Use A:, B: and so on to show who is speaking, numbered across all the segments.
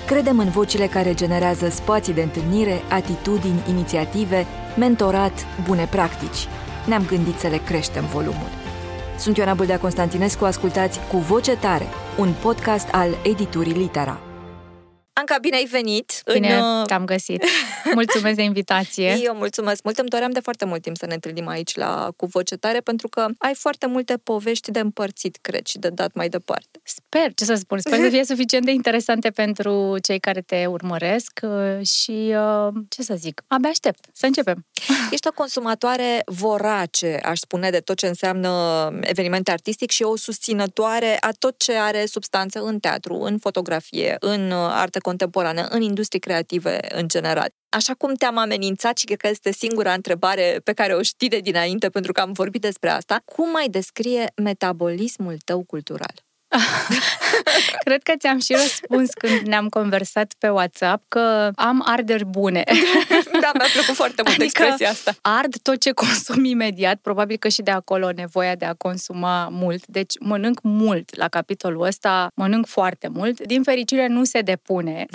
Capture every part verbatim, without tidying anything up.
A: Credem în vocile care generează spații de întâlnire, atitudini, inițiative, mentorat, bune practici. Ne-am gândit să le creștem volumul. Sunt Ioana Bâldea Constantinescu, ascultați Cu Voce Tare, un podcast al editurii Litera. Anca, bine ai venit!
B: Bine
A: în...
B: te-am găsit! Mulțumesc de invitație!
A: Eu mulțumesc mult! Îmi doream de foarte mult timp să ne întâlnim aici la Cu Voce Tare, pentru că ai foarte multe povești de împărțit, cred, și de dat mai departe.
B: Sper, ce să spun, sper să fie suficient de interesante pentru cei care te urmăresc și, ce să zic, abia aștept să începem.
A: Ești o consumatoare vorace, aș spune, de tot ce înseamnă evenimente artistic și o susținătoare a tot ce are substanță în teatru, în fotografie, în artă contemporană, în industrii creative în general. Așa cum te-am amenințat și cred că este singura întrebare pe care o știi de dinainte, pentru că am vorbit despre asta, cum ai descrie metabolismul tău cultural?
B: Cred că ți-am și răspuns când ne-am conversat pe WhatsApp că am arderi bune.
A: Da, mi-a plăcut foarte mult adică expresia asta.
B: Ard tot ce consum imediat, probabil că și de acolo nevoia de a consuma mult. Deci mănânc mult la capitolul ăsta, mănânc foarte mult. Din fericire nu se depune,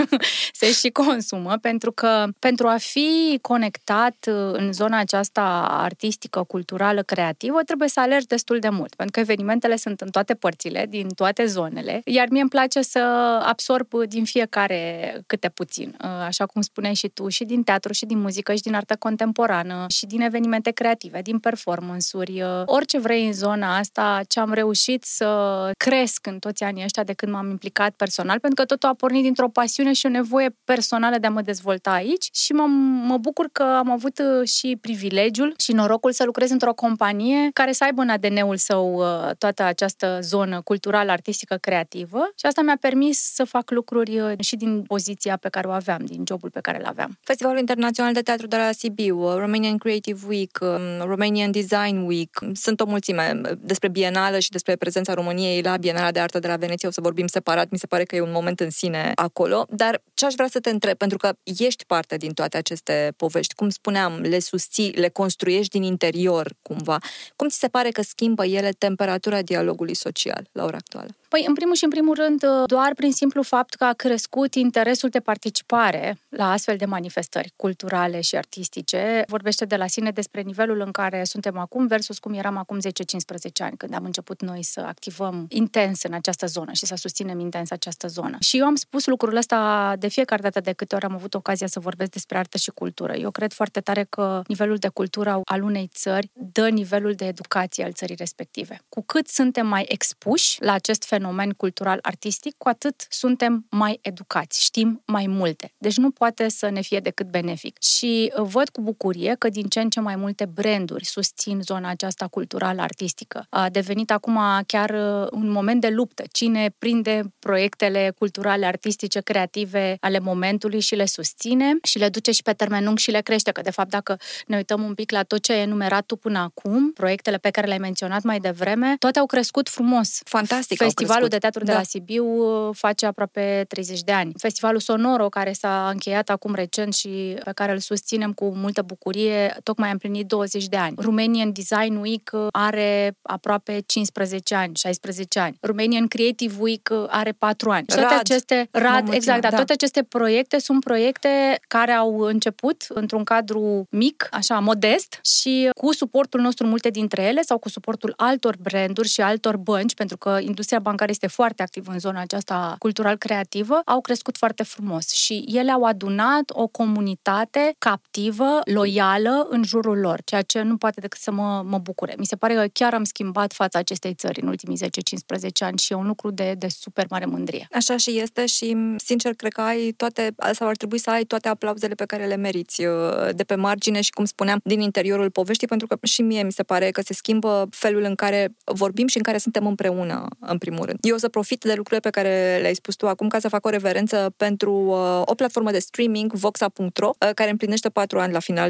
B: se și consumă, pentru că pentru a fi conectat în zona aceasta artistică, culturală, creativă, trebuie să alergi destul de mult, pentru că evenimentele sunt în toate părțile, din toate zonele, iar mie îmi place să absorb din fiecare câte puțin. Așa cum spuneai și tu, și din teatru, și din muzică, și din artă contemporană, și din evenimente creative, din performance-uri, orice vrei în zona asta, ce am reușit să cresc în toți anii ăștia de când m-am implicat personal, pentru că totul a pornit dintr-o pasiune și o nevoie personală de a mă dezvolta aici și mă, mă bucur că am avut și privilegiul și norocul să lucrez într-o companie care să aibă în A D N-ul său toată această zonă culturală, artistică, creativă și asta mi-a permis să fac lucruri și din poziția pe care o aveam, din jobul pe care îl aveam.
A: Festivalul Internațional de Teatru de la Sibiu, Romanian Creative Week, Romanian Design Week, sunt o mulțime. Despre Bienală și despre prezența României la Bienala de Artă de la Veneția o să vorbim separat, mi se pare că e un moment în sine acolo, dar ce aș vrea să te întreb, pentru că ești parte din toate aceste povești, cum spuneam, le susții, le construiești din interior cumva, cum ți se pare că schimbă ele temperatura dialogului social la ora actuală?
B: Păi, în primul și în primul rând, doar prin simplu fapt că a crescut interesul de participare la astfel de manifestări culturale și artistice, vorbește de la sine despre nivelul în care suntem acum versus cum eram acum zece-cincisprezece ani, când am început noi să activăm intens în această zonă și să susținem intens această zonă. Și eu am spus lucrul ăsta de fiecare dată de câte ori am avut ocazia să vorbesc despre artă și cultură. Eu cred foarte tare că nivelul de cultură al unei țări dă nivelul de educație al țării respective. Cu cât suntem mai expuși la acest fenomen cultural artistic, cu atât suntem mai educați, știm mai multe. Deci nu poate să ne fie decât benefic. Și văd cu bucurie că din ce în ce mai multe branduri susțin zona aceasta culturală artistică. A devenit acum chiar un moment de luptă. Cine prinde proiectele culturale, artistice, creative ale momentului și le susține și le duce și pe termen lung și le crește. Că de fapt dacă ne uităm un pic la tot ce ai enumerat tu până acum, proiectele pe care le-ai menționat mai devreme, toate au crescut frumos.
A: Fantastic.
B: Festivalul de Teatru
A: da.
B: de la Sibiu face aproape treizeci de ani. Festivalul Sonoro, care s-a încheiat acum recent și pe care îl susținem cu multă bucurie, tocmai a împlinit douăzeci de ani. Romanian Design Week are aproape cincisprezece ani, șaisprezece ani. Romanian Creative Week are patru ani.
A: Rad.
B: Toate aceste Rad, exact, da. Toate aceste proiecte sunt proiecte care au început într-un cadru mic, așa, modest și cu suportul nostru multe dintre ele sau cu suportul altor branduri și altor bănci, pentru că industria bancară este foarte activă în zona aceasta cultural-creativă, au crescut foarte frumos și ele au adunat o comunitate captivă, loială în jurul lor, ceea ce nu poate decât să mă, mă bucure. Mi se pare că chiar am schimbat fața acestei țări în ultimii zece-cincisprezece ani și e un lucru de, de super mare mândrie.
A: Așa și este și, sincer, cred că ai toate, sau ar trebui să ai toate aplauzele pe care le meriți de pe margine și, cum spuneam, din interiorul poveștii, pentru că și mie mi se pare că se schimbă felul în care vorbim și în care suntem împreună, în primul rând. Eu o să profit de lucrurile pe care le-ai spus tu acum ca să fac o reverență pentru uh, o platformă de streaming, voxa punct ro, uh, care împlinește patru ani la final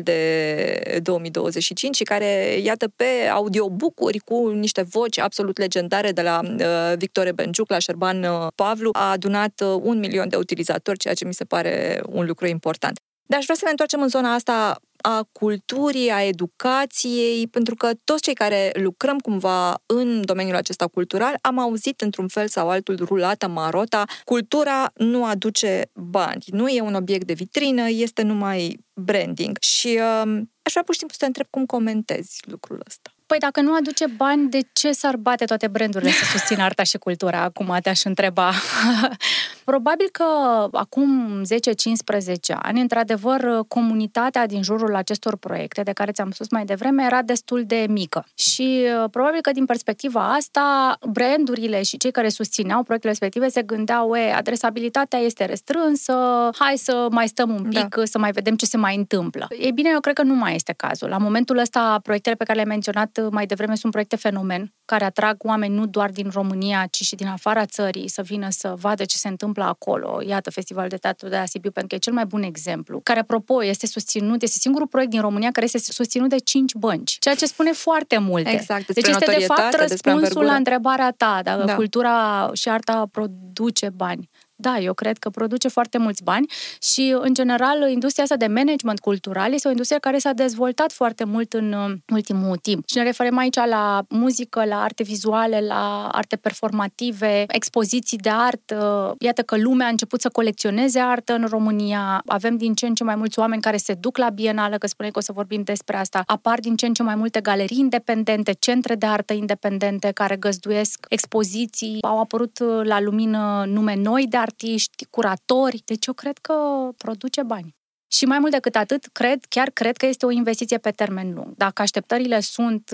A: de două mii douăzeci și cinci și care, iată, pe audiobook-uri cu niște voci absolut legendare de la uh, Victor Benciuc la Șerban uh, Pavlu, a adunat uh, un milion de utilizatori, ceea ce mi se pare un lucru important. Dar aș vrea să ne întoarcem în zona asta a culturii, a educației, pentru că toți cei care lucrăm cumva în domeniul acesta cultural am auzit într-un fel sau altul rulata, marota, cultura nu aduce bani, nu e un obiect de vitrină, este numai branding. Și uh, aș vrea pur și simplu să te întreb cum comentezi lucrul ăsta.
B: Păi dacă nu aduce bani, de ce s-ar bate toate brandurile să susțină arta și cultura? Acum te-aș întreba. Probabil că acum zece cincisprezece ani, într-adevăr, comunitatea din jurul acestor proiecte, de care ți-am spus mai devreme, era destul de mică. Și probabil că din perspectiva asta, brandurile și cei care susțineau proiectele respective se gândeau, e, adresabilitatea este restrânsă, hai să mai stăm un pic, da. Să mai vedem ce se mai întâmplă. Ei bine, eu cred că nu mai este cazul. La momentul ăsta, proiectele pe care le-ai menționat mai devreme sunt proiecte fenomen, care atrag oameni nu doar din România, ci și din afara țării să vină să vadă ce se întâmplă acolo. Iată, Festivalul de Teatru de la Sibiu, pentru că e cel mai bun exemplu, care, apropo, este susținut, este singurul proiect din România care este susținut de cinci bănci, ceea ce spune foarte multe.
A: Exact,
B: deci este, de fapt, răspunsul la întrebarea ta, dacă da. cultura și arta produce bani. Da, eu cred că produce foarte mulți bani și, în general, industria asta de management cultural este o industrie care s-a dezvoltat foarte mult în ultimul timp. Și ne referim aici la muzică, la arte vizuale, la arte performative, expoziții de artă. Iată că lumea a început să colecționeze artă în România. Avem din ce în ce mai mulți oameni care se duc la bienală, că spuneai că o să vorbim despre asta. Apar din ce în ce mai multe galerii independente, centre de artă independente care găzduiesc expoziții. Au apărut la lumină nume noi de artiști, curatori, deci eu cred că produce bani. Și mai mult decât atât, cred, chiar cred că este o investiție pe termen lung. Dacă așteptările sunt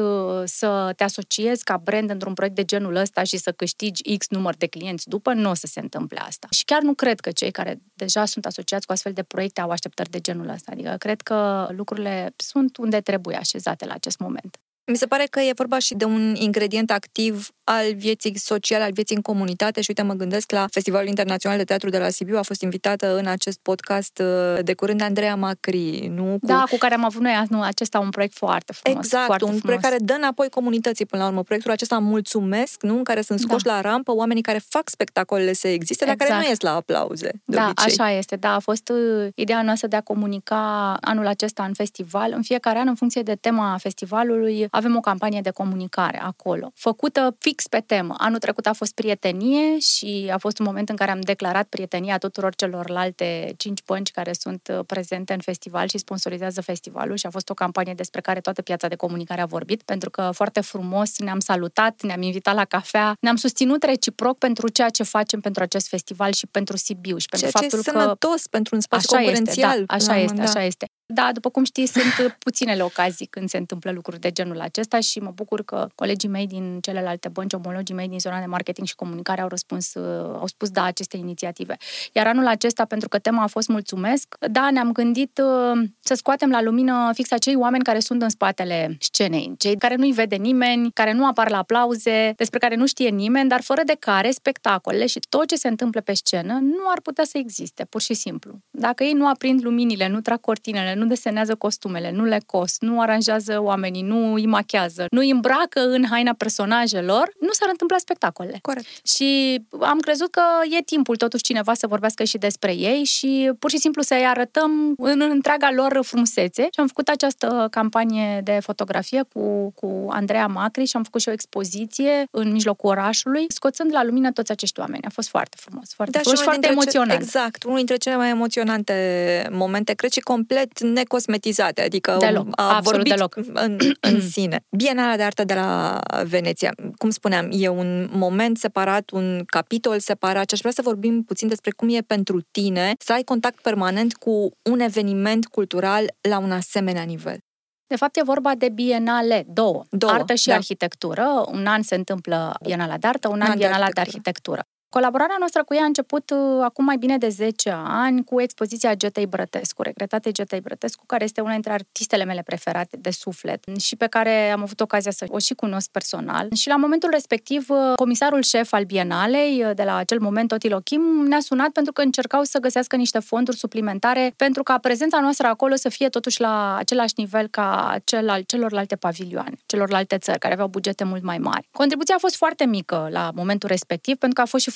B: să te asociezi ca brand într-un proiect de genul ăsta și să câștigi X număr de clienți după, nu o să se întâmple asta. Și chiar nu cred că cei care deja sunt asociați cu astfel de proiecte au așteptări de genul ăsta. Adică cred că lucrurile sunt unde trebuie așezate la acest moment.
A: Mi se pare că e vorba și de un ingredient activ al vieții sociale, al vieții în comunitate și uite, mă gândesc la Festivalul Internațional de Teatru de la Sibiu, a fost invitată în acest podcast de curând Andreea Macri, nu? Cu...
B: Da, cu care am avut noi nu, acesta un proiect foarte frumos.
A: Exact,
B: foarte
A: un
B: frumos.
A: proiect care dă înapoi comunității până la urmă. Proiectul acesta Mulțumesc, nu? În care sunt scoși da. la rampă oamenii care fac spectacolele să existe, exact. dar care nu ies la aplauze. De
B: da,
A: obicei.
B: Așa este. Da, a fost uh, ideea noastră de a comunica anul acesta în festival. În fiecare an, în funcție de tema festivalului, avem o campanie de comunicare acolo, făcută fix pe temă. Anul trecut a fost prietenie și a fost un moment în care am declarat prietenia tuturor celorlalte cinci bănci care sunt prezente în festival și sponsorizează festivalul și a fost o campanie despre care toată piața de comunicare a vorbit, pentru că foarte frumos ne-am salutat, ne-am invitat la cafea, ne-am susținut reciproc pentru ceea ce facem pentru acest festival și pentru Sibiu și pentru
A: ceea
B: faptul
A: ce e
B: că
A: sănătos pentru un spațiu
B: așa
A: concurențial.
B: Este, da, așa este,
A: da.
B: așa este. Da, după cum știi, sunt puținele ocazii când se întâmplă lucruri de genul acesta și mă bucur că colegii mei din celelalte bănci, omologii mei din zona de marketing și comunicare au răspuns, au spus da aceste inițiative. Iar anul acesta, pentru că tema a fost Mulțumesc, da, ne-am gândit să scoatem la lumină fix acei oameni care sunt în spatele scenei, cei care nu-i vede nimeni, care nu apar la aplauze, despre care nu știe nimeni, dar fără de care spectacolele și tot ce se întâmplă pe scenă nu ar putea să existe, pur și simplu. Dacă ei nu aprind luminile, nu trag cortinele, nu desenează costumele, nu le cos, nu aranjează oamenii, nu îi machează, nu îi îmbracă în haina personajelor, nu s-ar întâmpla spectacolele.
A: Corect.
B: Și am crezut că e timpul totuși cineva să vorbească și despre ei și pur și simplu să-i arătăm în întreaga lor frumusețe. Și am făcut această campanie de fotografie cu, cu Andreea Macri și am făcut și o expoziție în mijlocul orașului, scoțând la lumină toți acești oameni. A fost foarte frumos, foarte
A: da,
B: frumos și foarte emoționant.
A: Ce, exact, unul dintre cele mai emoționante momente, cred, și complet necosmetizate, adică
B: deloc,
A: a vorbit
B: deloc.
A: În, în sine. Bienala de Artă de la Veneția, cum spuneam, e un moment separat, un capitol separat și aș vrea să vorbim puțin despre cum e pentru tine să ai contact permanent cu un eveniment cultural la un asemenea nivel.
B: De fapt, e vorba de bienale, două.
A: două
B: artă și
A: da.
B: arhitectură. Un an se întâmplă Bienala de Artă, un, un an, an Bienala de Arhitectură. De arhitectură. Colaborarea noastră cu ea a început uh, acum mai bine de zece ani cu expoziția Getei Brătescu, regretate Getei Brătescu, care este una dintre artistele mele preferate de suflet și pe care am avut ocazia să o și cunosc personal. Și la momentul respectiv, uh, comisarul șef al Bienalei, uh, de la acel moment, Totilo Kim, ne-a sunat pentru că încercau să găsească niște fonduri suplimentare pentru ca prezența noastră acolo să fie totuși la același nivel ca cel al celorlalte pavilioane, celorlalte țări, care aveau bugete mult mai mari. Contribuția a fost foarte mică la momentul respectiv, pentru că a fost și foarte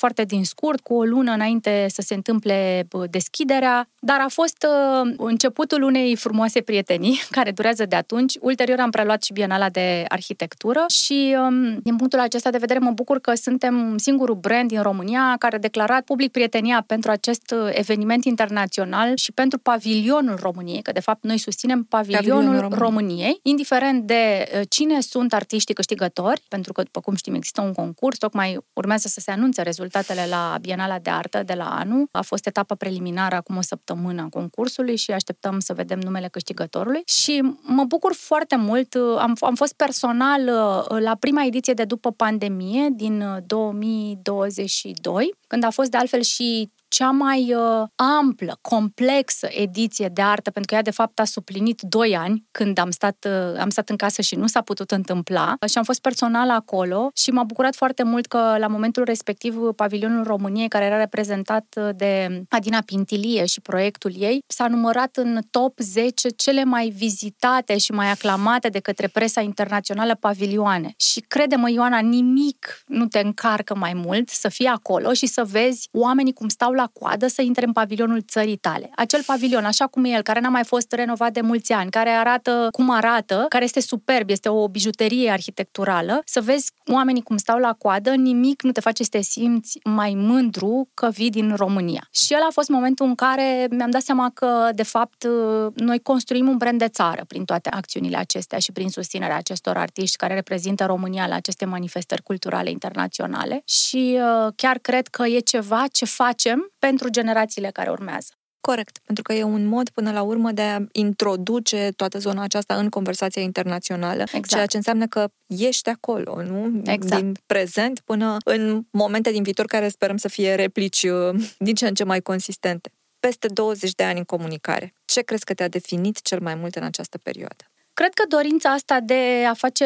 B: foarte din scurt, cu o lună înainte să se întâmple deschiderea, dar a fost uh, începutul unei frumoase prietenii, care durează de atunci. Ulterior am preluat și Bienala de Arhitectură și, um, din punctul acesta de vedere, mă bucur că suntem singurul brand din România care a declarat public prietenia pentru acest eveniment internațional și pentru pavilionul României, că de fapt noi susținem pavilionul, pavilionul României. României, indiferent de uh, cine sunt artiștii câștigători, pentru că, după cum știm, există un concurs, tocmai urmează să se anunțe rezultatele la Bienala de Artă de la anul. A fost etapa preliminară acum o săptămână a concursului și așteptăm să vedem numele câștigătorului. Și mă bucur foarte mult. Am, am fost personal la prima ediție de după pandemie din două mii douăzeci și doi, când a fost de altfel și cea mai uh, amplă, complexă ediție de artă, pentru că ea de fapt a suplinit doi ani când am stat, uh, am stat în casă și nu s-a putut întâmpla și am fost personal acolo și m-a bucurat foarte mult că la momentul respectiv pavilionul României, care era reprezentat de Adina Pintilie și proiectul ei, s-a numărat în top zece cele mai vizitate și mai aclamate de către presa internațională pavilioane. Și crede-mă, Ioana, nimic nu te încarcă mai mult să fii acolo și să vezi oamenii cum stau la coadă să intre în pavilionul țării tale. Acel pavilion, așa cum e el, care n-a mai fost renovat de mulți ani, care arată cum arată, care este superb, este o bijuterie arhitecturală, să vezi oamenii cum stau la coadă, nimic nu te face să te simți mai mândru că vii din România. Și ăla a fost momentul în care mi-am dat seama că, de fapt, noi construim un brand de țară prin toate acțiunile acestea și prin susținerea acestor artiști care reprezintă România la aceste manifestări culturale internaționale și chiar cred că e ceva ce facem pentru generațiile care urmează.
A: Corect, pentru că e un mod până la urmă de a introduce toată zona aceasta în conversația internațională, exact. Ceea ce înseamnă că ești acolo, nu?
B: Exact.
A: Din prezent până în momente din viitor care sperăm să fie replici din ce în ce mai consistente. Peste douăzeci de ani în comunicare. Ce crezi că te-a definit cel mai mult în această perioadă?
B: Cred că dorința asta de a face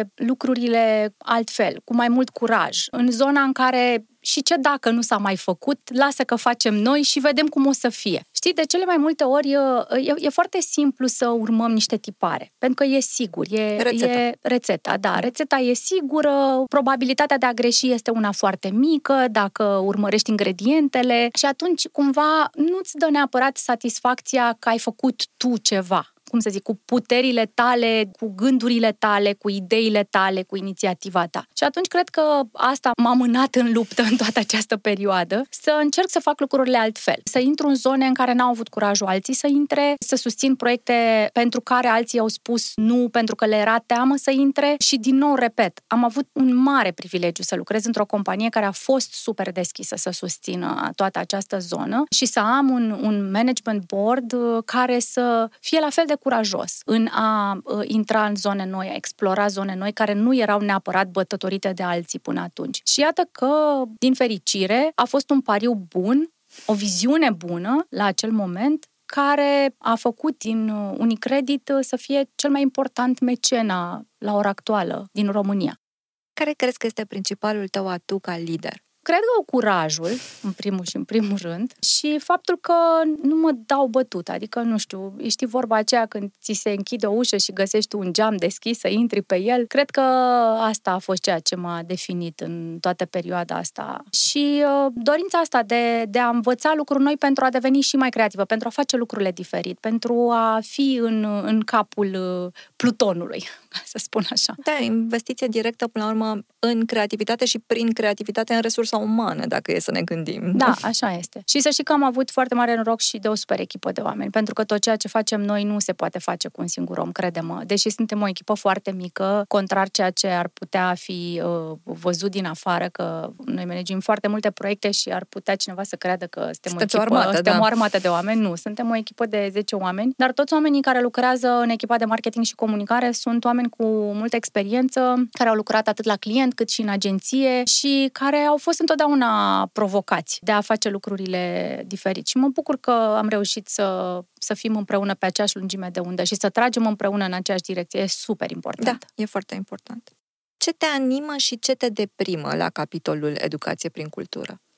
B: lucrurile altfel, cu mai mult curaj, în zona în care și ce dacă nu s-a mai făcut, lasă că facem noi și vedem cum o să fie. Știi, de cele mai multe ori e, e foarte simplu să urmăm niște tipare, pentru că e sigur, e rețeta. e rețeta, da, rețeta e sigură, probabilitatea de a greși este una foarte mică dacă urmărești ingredientele și atunci cumva nu-ți dă neapărat satisfacția că ai făcut tu ceva. Cum să zic, cu puterile tale, cu gândurile tale, cu ideile tale, cu inițiativa ta. Și atunci cred că asta m-a mânat în luptă în toată această perioadă, să încerc să fac lucrurile altfel, să intru în zone în care n-au avut curajul alții să intre, să susțin proiecte pentru care alții au spus nu, pentru că le era teamă să intre și, din nou, repet, am avut un mare privilegiu să lucrez într-o companie care a fost super deschisă să susțină toată această zonă și să am un, un management board care să fie la fel de curajos în a uh, intra în zone noi, a explora zone noi care nu erau neapărat bătătorite de alții până atunci. Și iată că, din fericire, a fost un pariu bun, o viziune bună la acel moment, care a făcut din Unicredit să fie cel mai important mecena la ora actuală din România.
A: Care crezi că este principalul tău atu ca lider?
B: Cred că curajul, în primul și în primul rând, și faptul că nu mă dau bătut, adică, nu știu, știi vorba aceea când ți se închide o ușă și găsești un geam deschis să intri pe el. Cred că asta a fost ceea ce m-a definit în toată perioada asta. Și uh, dorința asta de, de a învăța lucruri noi pentru a deveni și mai creativă, pentru a face lucrurile diferit, pentru a fi în, în capul uh, Plutonului, să spun așa.
A: Da, investiție directă, până la urmă, în creativitate și prin creativitate în resursa umană, dacă e să ne gândim.
B: Da, așa este. Și să știi că am avut foarte mare noroc și de o super echipă de oameni, pentru că tot ceea ce facem noi nu se poate face cu un singur om, crede-mă. Deși suntem o echipă foarte mică, contrar ceea ce ar putea fi uh, văzut din afară, că noi managim foarte multe proiecte și ar putea cineva să creadă că suntem,
A: suntem
B: o echipă,
A: o armată,
B: suntem
A: da.
B: o armată de oameni. Nu, suntem o echipă de zece oameni, dar toți oamenii care lucrează în echipa de marketing și comunicare sunt oameni cu multă experiență, care au lucrat atât la client cât și în agenție și care au fost întotdeauna provocați de a face lucrurile diferit. Și mă bucur că am reușit să, să fim împreună pe aceeași lungime de undă și să tragem împreună în aceeași direcție. E super important.
A: Da, e foarte important. Ce te animă și ce te deprimă la capitolul educație prin cultură?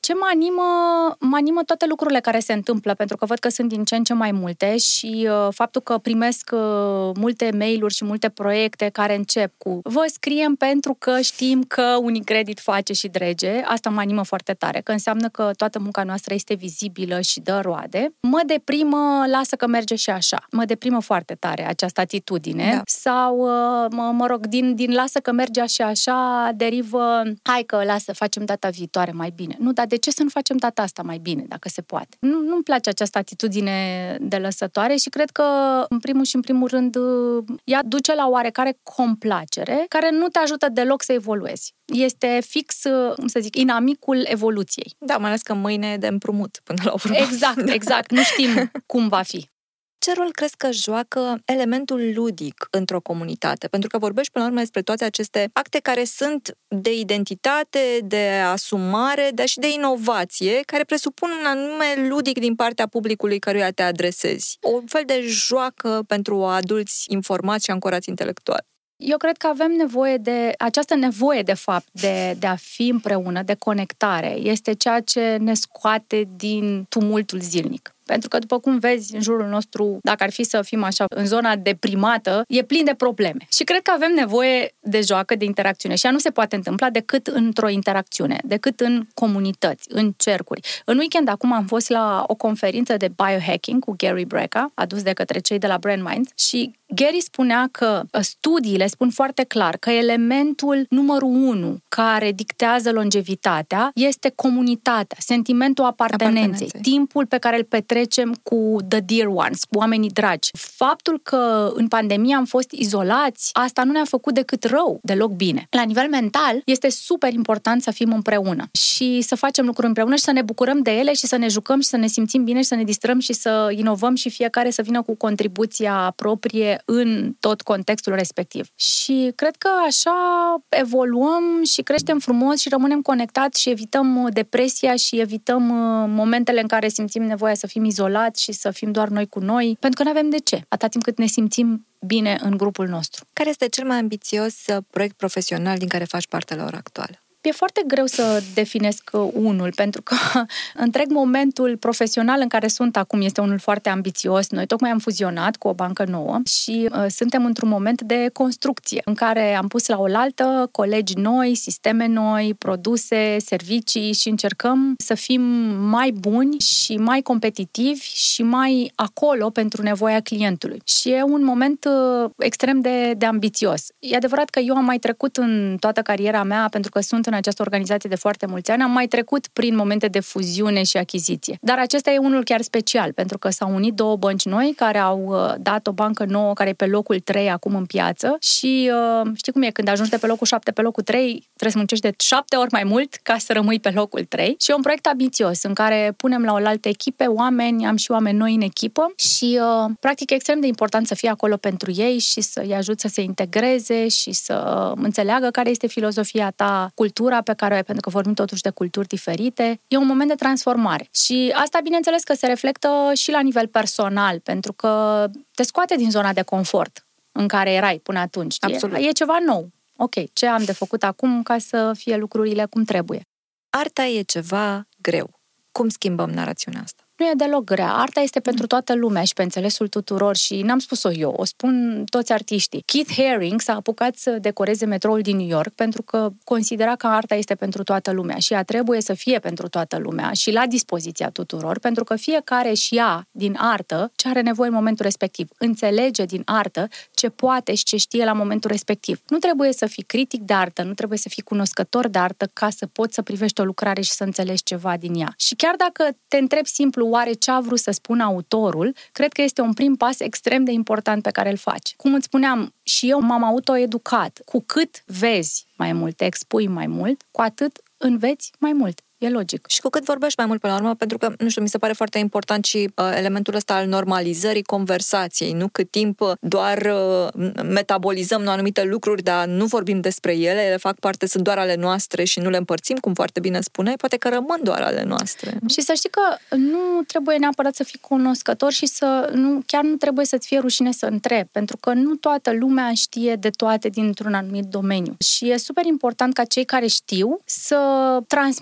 B: Ce mă animă? Mă animă toate lucrurile care se întâmplă, pentru că văd că sunt din ce în ce mai multe și uh, faptul că primesc uh, multe mail-uri și multe proiecte care încep cu vă scriem pentru că știm că Unicredit face și drege, asta mă animă foarte tare, că înseamnă că toată munca noastră este vizibilă și dă roade. Mă deprimă, lasă că merge și așa. Mă deprimă foarte tare această atitudine. Da. Sau, uh, mă, mă rog, din, din lasă că merge și așa, derivă, hai că lasă, facem data viitoare mai bine. Nu, dar de ce să nu facem data asta mai bine, dacă se poate? Nu, nu-mi place această atitudine de lăsătoare și cred că, în primul și în primul rând, ea duce la oarecare complacere, care nu te ajută deloc să evoluezi. Este fix, cum să zic, inamicul evoluției.
A: Da, mai ales că mâine e de împrumut până la urmă.
B: Exact, exact. Nu știm cum va fi.
A: Ce rol crezi că joacă elementul ludic într-o comunitate? Pentru că vorbești până la urmă despre toate aceste acte care sunt de identitate, de asumare, dar și de inovație, care presupun un anume ludic din partea publicului căruia te adresezi. O fel de joacă pentru adulți informați și ancorați intelectual.
B: Eu cred că avem nevoie de, această nevoie, de fapt, de, de a fi împreună, de conectare. Este ceea ce ne scoate din tumultul zilnic. Pentru că, după cum vezi, în jurul nostru, dacă ar fi să fim așa, în zona deprimată, e plin de probleme. Și cred că avem nevoie de joacă, de interacțiune. Și ea nu se poate întâmpla decât într-o interacțiune, decât în comunități, în cercuri. În weekend, acum, am fost la o conferință de biohacking cu Gary Brecka, adus de către cei de la Brand Minds, și Gary spunea că studiile spun foarte clar că elementul numărul unu care dictează longevitatea este comunitatea, sentimentul apartenenței, apartenenței. Timpul pe care îl petrecem cu the dear ones, cu oamenii dragi. Faptul că în pandemie am fost izolați, asta nu ne-a făcut decât rău, deloc bine. La nivel mental, este super important să fim împreună și să facem lucruri împreună și să ne bucurăm de ele și să ne jucăm și să ne simțim bine și să ne distrăm și să inovăm și fiecare să vină cu contribuția proprie în tot contextul respectiv. Și cred că așa evoluăm și creștem frumos și rămânem conectați și evităm depresia și evităm momentele în care simțim nevoia să fim izolați și să fim doar noi cu noi, pentru că nu avem de ce, atâta timp cât ne simțim bine în grupul nostru.
A: Care este cel mai ambițios proiect profesional din care faci parte la ora actuală?
B: E foarte greu să definesc unul, pentru că întreg momentul profesional în care sunt acum este unul foarte ambițios. Noi tocmai am fuzionat cu o bancă nouă și uh, suntem într-un moment de construcție, în care am pus la oaltă colegi noi, sisteme noi, produse, servicii și încercăm să fim mai buni și mai competitivi și mai acolo pentru nevoia clientului. Și e un moment uh, extrem de, de ambițios. E adevărat că eu am mai trecut în toată cariera mea, pentru că sunt în această organizație de foarte mulți ani, am mai trecut prin momente de fuziune și achiziție. Dar acesta e unul chiar special, pentru că s-au unit două bănci noi care au dat o bancă nouă care e pe locul trei acum în piață și știi cum e, când ajungi de pe locul șapte pe locul trei, trebuie să muncești de șapte ori mai mult ca să rămâi pe locul trei. Și e un proiect ambițios în care punem la oaltă echipe, oameni, am și oameni noi în echipă și practic e extrem de important să fii acolo pentru ei și să-i ajut să se integreze și să înțeleagă care este filozofia ta, cultura pe care o ai, pentru că vorbim totuși de culturi diferite. E un moment de transformare. Și asta, bineînțeles, că se reflectă și la nivel personal, pentru că te scoate din zona de confort în care erai până atunci.
A: Absolut.
B: E, e ceva nou. Ok, ce am de făcut acum ca să fie lucrurile cum trebuie?
A: Arta e ceva greu. Cum schimbăm narațiunea asta?
B: Nu e deloc grea. Arta este pentru toată lumea și pe înțelesul tuturor și n-am spus-o eu, o spun toți artiștii. Keith Haring s-a apucat să decoreze metroul din New York pentru că considera că arta este pentru toată lumea și ea trebuie să fie pentru toată lumea și la dispoziția tuturor, pentru că fiecare și ia din artă ce are nevoie în momentul respectiv. Înțelege din artă ce poate și ce știe la momentul respectiv. Nu trebuie să fii critic de artă, nu trebuie să fii cunoscător de artă ca să poți să privești o lucrare și să înțelegi ceva din ea. Și chiar dacă te întrebi simplu oare ce a vrut să spună autorul, cred că este un prim pas extrem de important pe care îl faci. Cum îți spuneam, și eu m-am autoeducat. Cu cât vezi mai mult, te expui mai mult, cu atât înveți mai mult. E logic.
A: Și cu cât vorbești mai mult până la urmă, pentru că, nu știu, mi se pare foarte important și uh, elementul ăsta al normalizării conversației, nu cât timp uh, doar uh, metabolizăm anumite lucruri, dar nu vorbim despre ele, ele fac parte, sunt doar ale noastre și nu le împărțim, cum foarte bine spuneai, poate că rămân doar ale noastre. Nu?
B: Și să știi că nu trebuie neapărat să fii cunoscător și să nu, chiar nu trebuie să-ți fie rușine să întrebi, pentru că nu toată lumea știe de toate dintr-un anumit domeniu. Și e super important ca cei care știu să transmită într-un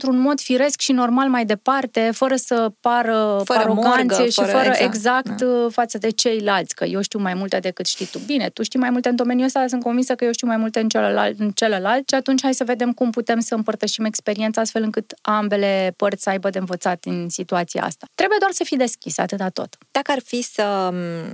B: într-un mod firesc și normal mai departe, fără să pară
A: fără
B: aroganție
A: morgă,
B: și
A: fără,
B: fără exact,
A: exact
B: da. față de ceilalți, că eu știu mai multe decât știi tu. Bine, tu știi mai multe în domeniul ăsta, sunt convinsă că eu știu mai multe în celălalt, în celălalt și atunci hai să vedem cum putem să împărtășim experiența astfel încât ambele părți să aibă de învățat în situația asta. Trebuie doar să fii deschis, atâta tot.
A: Dacă ar fi să,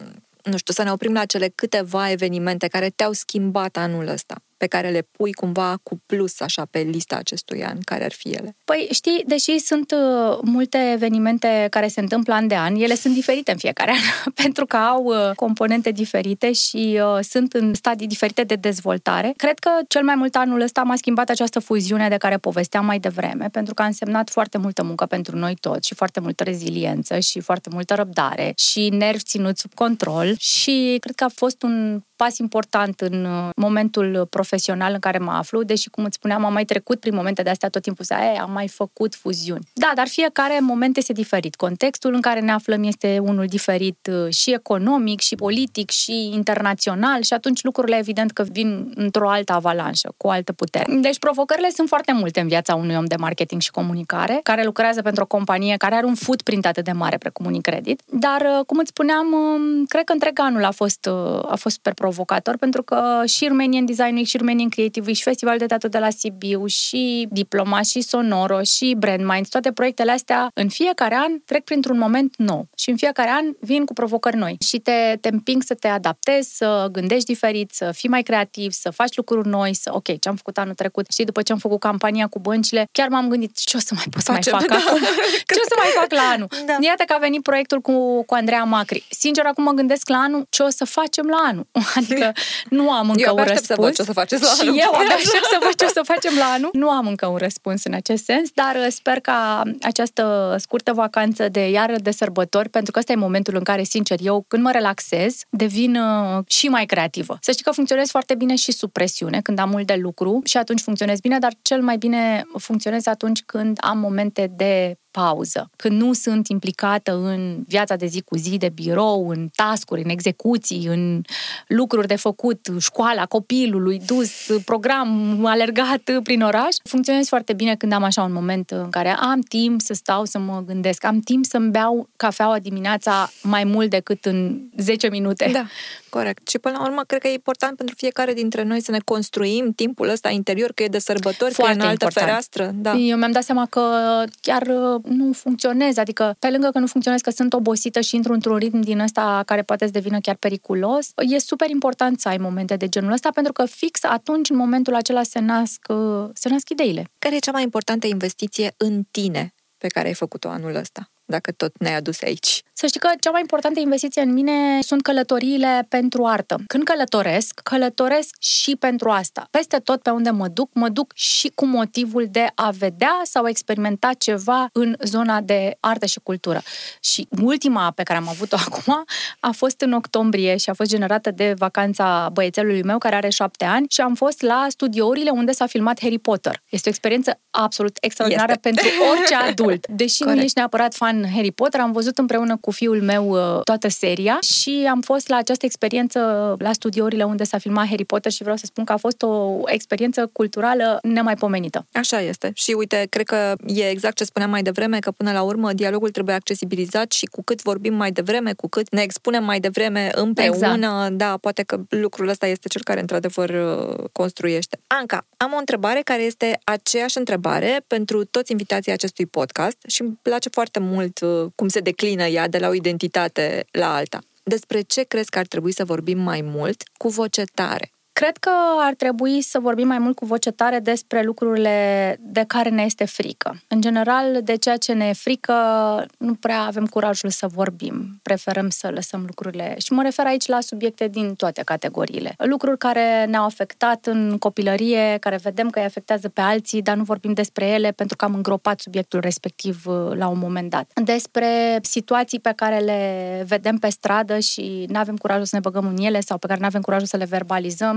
A: nu știu, să ne oprim la cele câteva evenimente care te-au schimbat anul ăsta, pe care le pui cumva cu plus așa pe lista acestui an, care ar fi ele?
B: Păi știi, deși sunt uh, multe evenimente care se întâmplă an de an, ele sunt diferite în fiecare an, pentru că au uh, componente diferite și uh, sunt în stadii diferite de dezvoltare. Cred că cel mai mult anul ăsta m-a schimbat această fuziune de care povesteam mai devreme, pentru că a însemnat foarte multă muncă pentru noi toți și foarte multă reziliență și foarte multă răbdare și nervi ținuți sub control și cred că a fost un pas important în momentul profesional în care mă aflu, deși, cum îți spuneam, am mai trecut prin momente de astea tot timpul, să am mai făcut fuziuni. Da, dar fiecare moment este diferit. Contextul în care ne aflăm este unul diferit și economic, și politic, și internațional și atunci lucrurile, evident, că vin într-o altă avalanșă, cu o altă putere. Deci provocările sunt foarte multe în viața unui om de marketing și comunicare, care lucrează pentru o companie care are un footprint atât de mare precum Unicredit. Dar, cum îți spuneam, cred că întreg anul a fost, a fost super provocator, pentru că și Romanian Design Week, și Romanian Creative Week, și Festivalul de Teatru de la Sibiu, și Diploma, și Sonoro, și Brand Minds, toate proiectele astea, în fiecare an trec printr-un moment nou. Și în fiecare an vin cu provocări noi. Și te, te împing să te adaptezi, să gândești diferit, să fii mai creativ, să faci lucruri noi, să, ok, ce am făcut anul trecut, și după ce am făcut campania cu băncile, chiar m-am gândit, ce o să mai pot să mai fac
A: da.
B: acum? Ce o să mai fac la anul? Da. Iată că a venit proiectul cu, cu Andreea Macri. Sincer, acum mă gândesc la anul, ce o să facem la anul? Adică nu am încă
A: eu
B: un răspuns.
A: să văd ce o să faceți la anul.
B: Și eu abia aștept să văd ce o să facem la anul. Nu am încă un răspuns în acest sens, dar sper ca această scurtă vacanță de iară de sărbători, pentru că ăsta e momentul în care, sincer, eu când mă relaxez, devin uh, și mai creativă. Să știi că funcționez foarte bine și sub presiune, când am mult de lucru și atunci funcționez bine, dar cel mai bine funcționez atunci când am momente de pauză, când nu sunt implicată în viața de zi cu zi, de birou, în task-uri, în execuții, în lucruri de făcut, școala copilului, dus, program, alergat prin oraș. Funcționez foarte bine când am așa un moment în care am timp să stau să mă gândesc, am timp să-mi beau cafeaua dimineața mai mult decât în zece minute.
A: Da, corect. Și până la urmă, cred că e important pentru fiecare dintre noi să ne construim timpul ăsta interior, că e de sărbători, foarte că e în altă important. Fereastră. Da.
B: Eu mi-am dat seama că chiar nu funcționez, adică pe lângă că nu funcționez, că sunt obosită și intru într-un ritm din ăsta care poate să devină chiar periculos, e super important să ai momente de genul ăsta, pentru că fix atunci, în momentul acela, se nasc, se nasc ideile.
A: Care e cea mai importantă investiție în tine pe care ai făcut-o anul ăsta, dacă tot ne-ai adus aici?
B: Să știi că cea mai importantă investiție în mine sunt călătoriile pentru artă. Când călătoresc, călătoresc și pentru asta. Peste tot pe unde mă duc, mă duc și cu motivul de a vedea sau experimenta ceva în zona de artă și cultură. Și ultima pe care am avut-o acum a fost în octombrie și a fost generată de vacanța băiețelului meu care are șapte ani și am fost la studiourile unde s-a filmat Harry Potter. Este o experiență absolut extraordinară este. Pentru orice adult. Deși Corect. Nu ești neapărat fan Harry Potter, am văzut împreună cu fiul meu toată seria și am fost la această experiență la studiourile unde s-a filmat Harry Potter și vreau să spun că a fost o experiență culturală nemaipomenită.
A: Așa este. Și uite, cred că e exact ce spuneam mai devreme, că până la urmă dialogul trebuie accesibilizat și cu cât vorbim mai devreme, cu cât ne expunem mai devreme împreună, exact. Da, poate că lucrul ăsta este cel care într-adevăr construiește. Anca, am o întrebare care este aceeași întrebare pentru toți invitații acestui podcast și îmi place foarte mult cum se declină ea de la o identitate la alta. Despre ce crezi că ar trebui să vorbim mai mult cu voce tare?
B: Cred că ar trebui să vorbim mai mult cu voce tare despre lucrurile de care ne este frică. În general, de ceea ce ne e frică, nu prea avem curajul să vorbim. Preferăm să lăsăm lucrurile. Și mă refer aici la subiecte din toate categoriile. Lucruri care ne-au afectat în copilărie, care vedem că îi afectează pe alții, dar nu vorbim despre ele pentru că am îngropat subiectul respectiv la un moment dat. Despre situații pe care le vedem pe stradă și nu avem curajul să ne băgăm în ele sau pe care nu avem curajul să le verbalizăm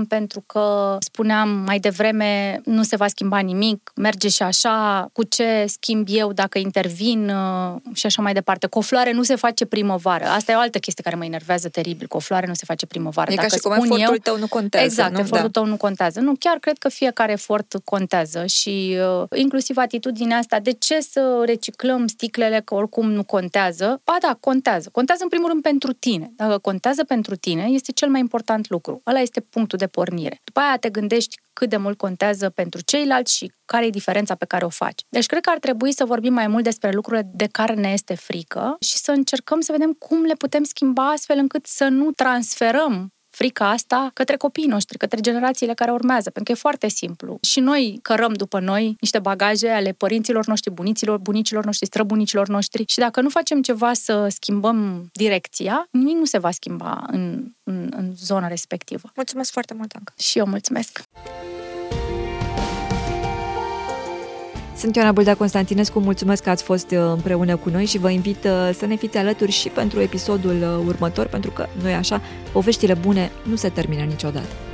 B: pentru că spuneam mai devreme nu se va schimba nimic, merge și așa, cu ce schimb eu dacă intervin și așa mai departe. Cu o floare nu se face primăvară. Asta e o altă chestie care mă enervează teribil. Cu o floare nu se face primăvară.
A: E
B: dacă
A: ca și cum efortul
B: eu,
A: tău nu contează.
B: Exact,
A: nu?
B: efortul
A: da.
B: tău nu contează. Nu, chiar cred că fiecare efort contează și uh, inclusiv atitudinea asta, de ce să reciclăm sticlele că oricum nu contează? Ba da, contează. Contează în primul rând pentru tine. Dacă contează pentru tine, este cel mai important lucru. Ăla este punctul de pornire. După aia te gândești cât de mult contează pentru ceilalți și care e diferența pe care o faci. Deci cred că ar trebui să vorbim mai mult despre lucrurile de care ne este frică și să încercăm să vedem cum le putem schimba astfel încât să nu transferăm frica asta către copiii noștri, către generațiile care urmează, pentru că e foarte simplu. Și noi cărăm după noi niște bagaje ale părinților noștri, bunicilor, bunicilor noștri, străbunicilor noștri și dacă nu facem ceva să schimbăm direcția, nimic nu se va schimba în, în, în zona respectivă.
A: Mulțumesc foarte mult, Anca.
B: Și eu mulțumesc.
A: Sunt Ioana Bâldea Constantinescu, mulțumesc că ați fost împreună cu noi și vă invit să ne fiți alături și pentru episodul următor, pentru că, nu-i așa, poveștile bune nu se termină niciodată.